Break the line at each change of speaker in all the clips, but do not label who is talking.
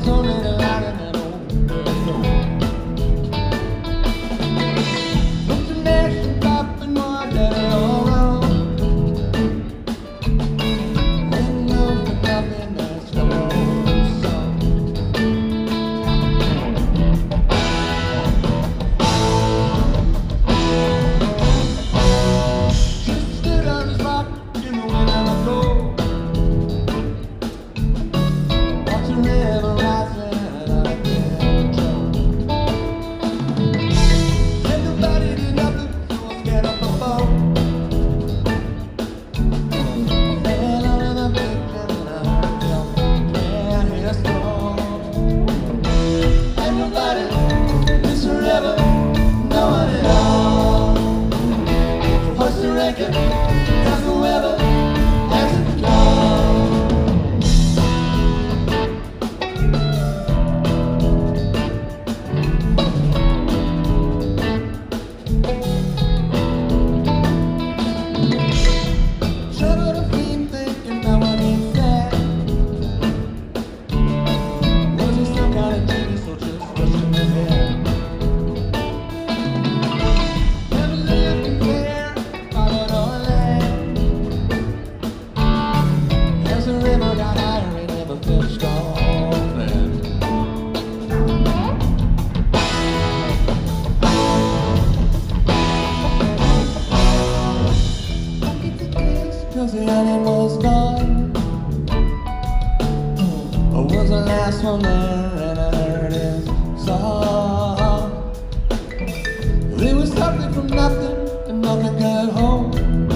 Cause the animal's gone. I was the last one there and I heard his song. He was starting from nothing and nothing got home.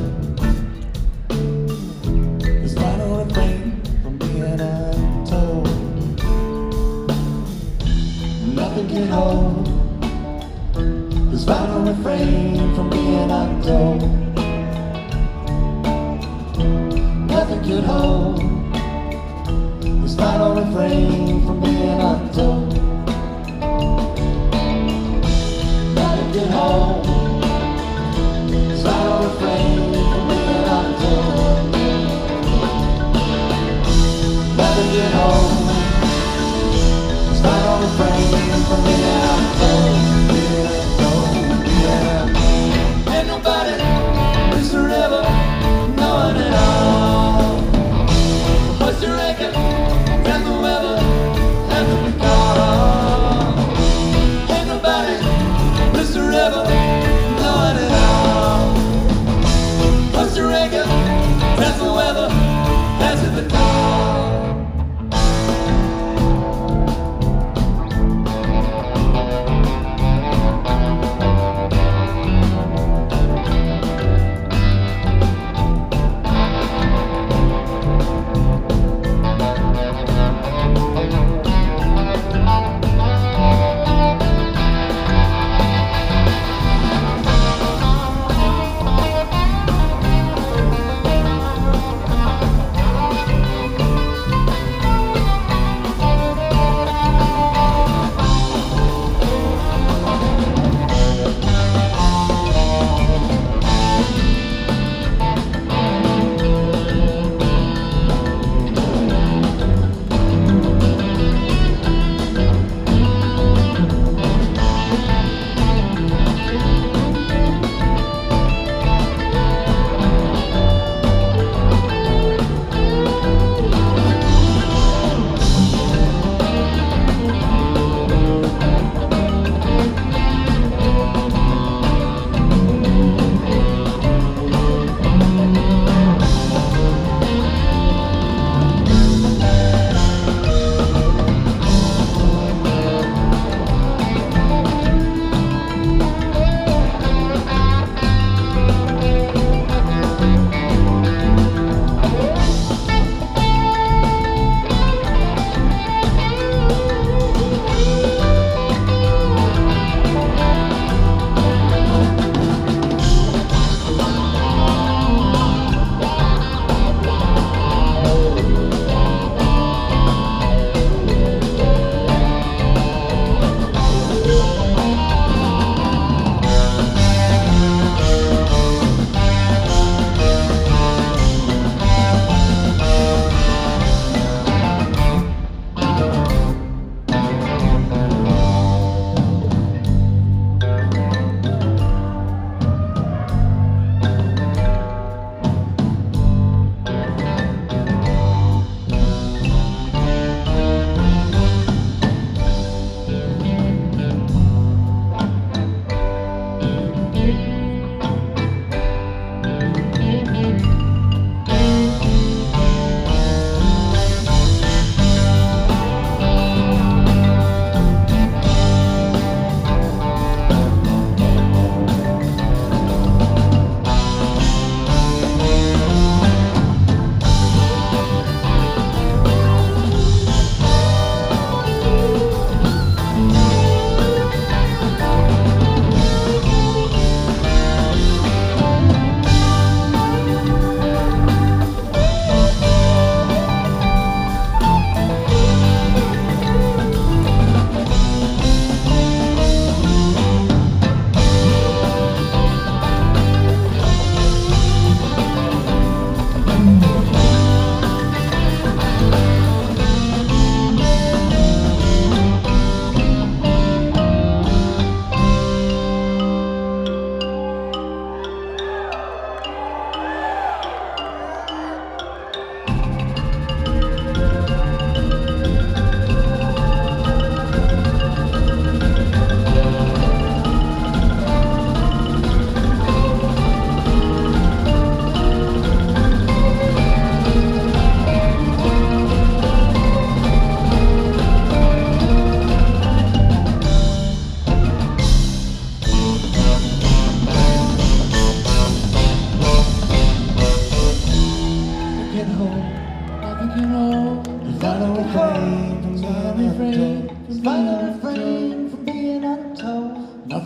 His final refrain from being untold. Nothing can hold. His final refrain from being untold. Nothing could hold his final refrain from being untold. Nothing could hold his final refrain from being untold. Nothing could hold his final refrain from being untold. Ain't nobody lives forever, no one at all. What's your reckon? Tell the weather and the call. Ain't nobody lives forever, no one at all. What's your reckon? Tell the weather and the call.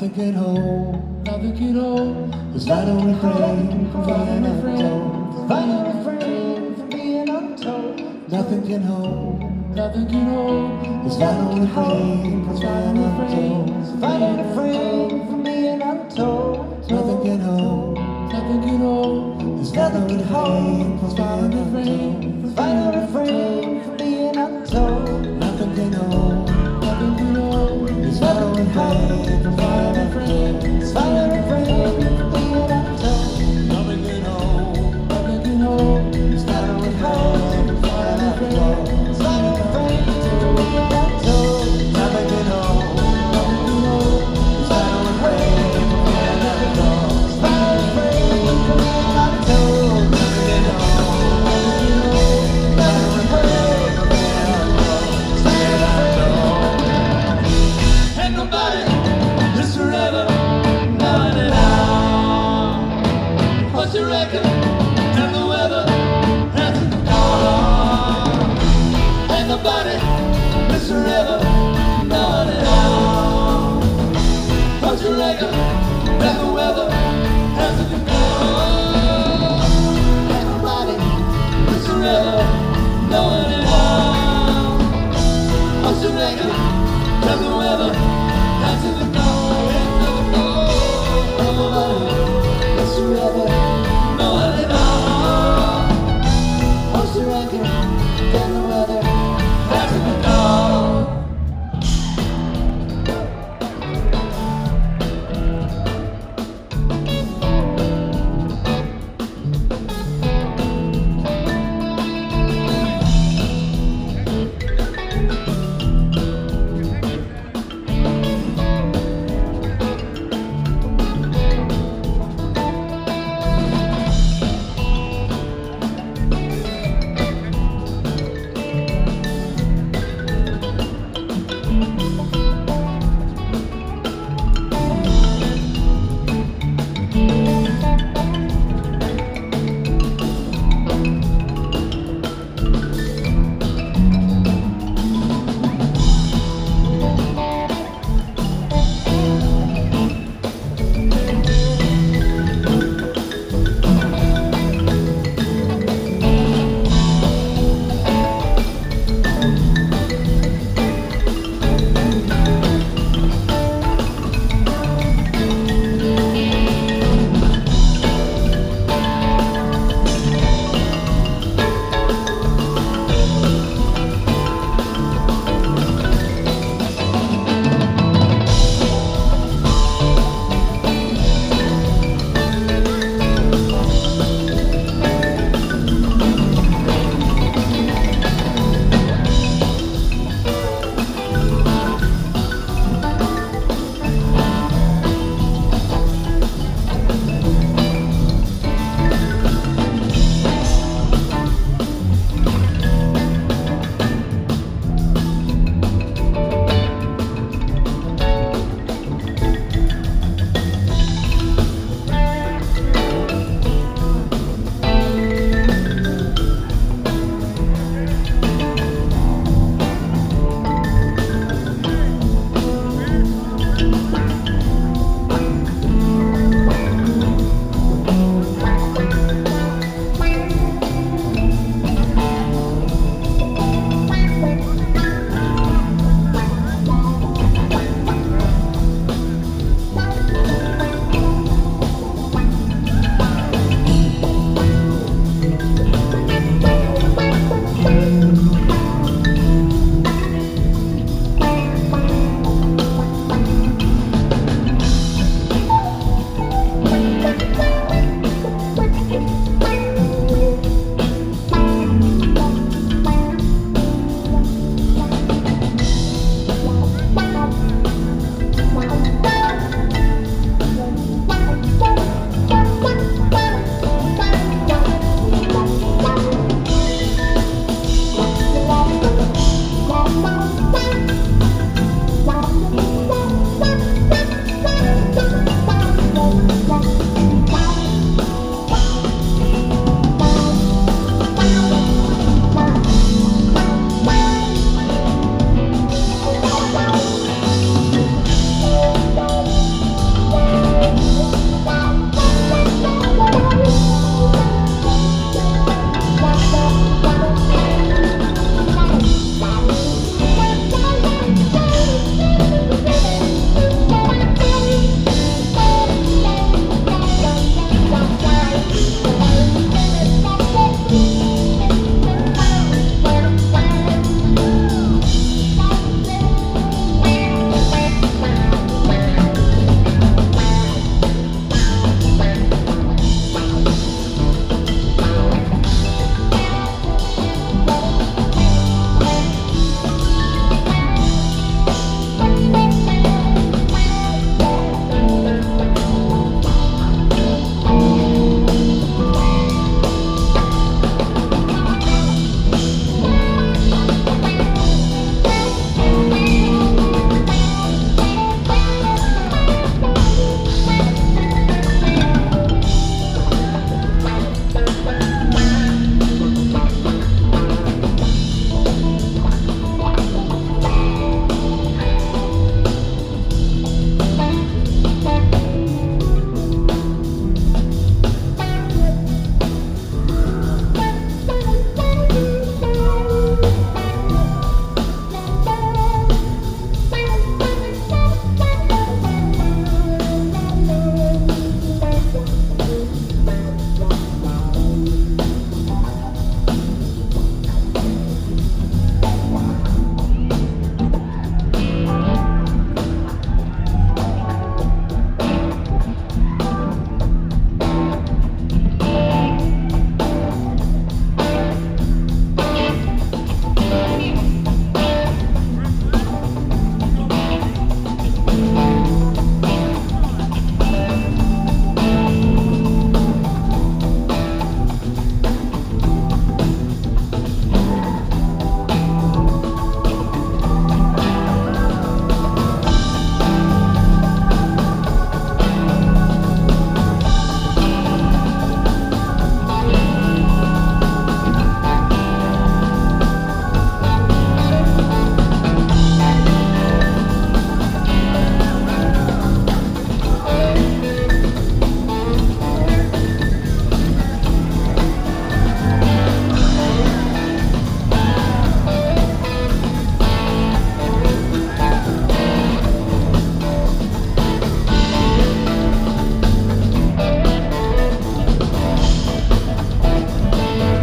Nothing can hold, nothing can hold this vital refrain from being untold. Vital refrain from being untold. Nothing can hold, nothing can hold this vital refrain from being untold. Vital refrain from being untold. Nothing can hold, nothing can hold this vital refrain from being untold. Vital refrain from being untold. Nothing can hold, nothing can hold this vital refrain from being untold. Vital refrain from being untold. Nothing can hold, nothing can hold this vital refrain from being untold. Vital refrain from being untold. Nothing can hold, nothing can hold this vital refrain from being untold. Vital refrain from being untold. Nothing can hold, nothing can hold vital refrain from being untold. Ain't nobody lives forever, now and now. What you reckon? Tell the weather hasn't gone. Ain't nobody lives forever, now and now. What you reckon? Tell the weather hasn't gone. Ain't nobody lives forever, now and now. What you reckon? Tell the